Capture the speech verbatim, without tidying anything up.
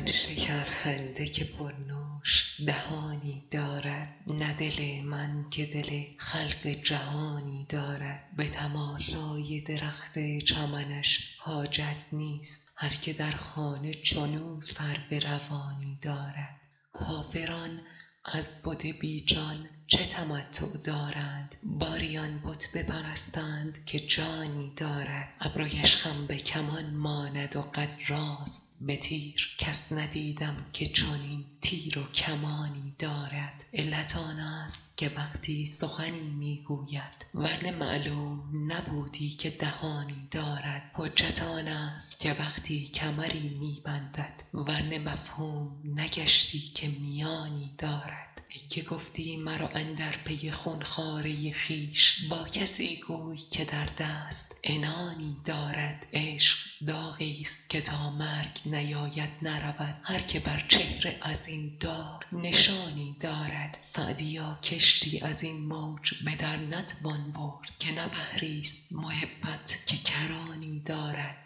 شکرخنده که پرنوش دهانی دارد، نه دل من که دل خلق جهانی دارد. به تماشای درخت چمنش حاجت نیست، هر که در خانه چنو سرو روانی دارد. کافران از بت بی جان چه تمتع دارند، باری آن بت بپرستند که جانی دارد. ابرویش خم به کمان ماند و قد راست به تیر، کس ندیدم که چنین تیر و کمانی دارد. علت آن است که وقتی سخنی می گوید ورنه معلوم نبودی که دهانی دارد. حجت آن است که وقتی کمری می بندد ورنه مفهوم نگشتی که میانی دارد. ای که گفتی مرا اندر پی خون خواره خویش، با کسی گوی که در دست عنانی دارد. عشق داغی است که تا مرگ نیاید نرود، هر که بر چهره از این داغ نشانی دارد. سعدیا کشتی از این موج به در نتوان برد، که نه بحری است محبت که کرانی دارد.